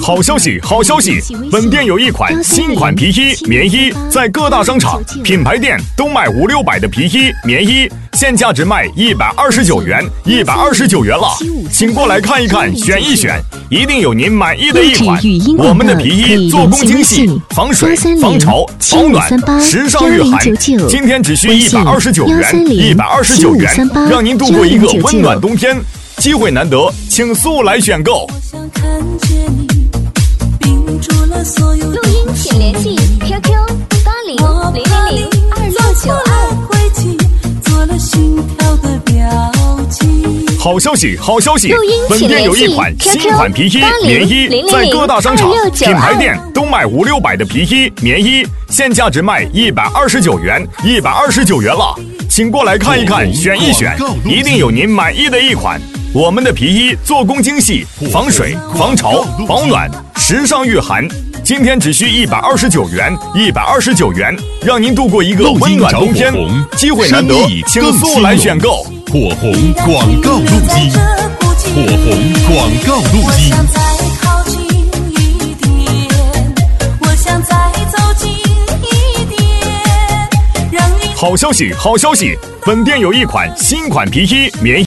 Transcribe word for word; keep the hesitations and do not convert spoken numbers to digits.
好消息，好消息！本店有一款新款皮衣、棉衣，在各大商场、品牌店都卖五六百的皮衣、棉衣，现价只卖一百二十九元，一百二十九元了，请过来看一看，选一选，一定有您满意的一款。我们的皮衣做工精细，防水、防潮、保暖，时尚御寒。今天只需一百二十九元，一百二十九元，让您度过一个温暖冬天。机会难得，请速来选购。 录音请联系 Q Q 八零零零零二六九二。 好消息，好消息！本店有一款新款皮衣、棉衣，在各大商场、品牌店都卖五六百的皮衣、棉衣，现价只卖一百二十九元，一百二十九元了，请过来看一看，选一选，一定有您满意的一款。我们的皮衣做工精细，防水、防潮、保暖，时尚御寒。今天只需一百二十九元，一百二十九元，让您度过一个温暖冬天。机会难得，请速来选购。 火红广告录机，火红广告录机。 好消息，好消息！本店有一款新款皮衣、棉衣。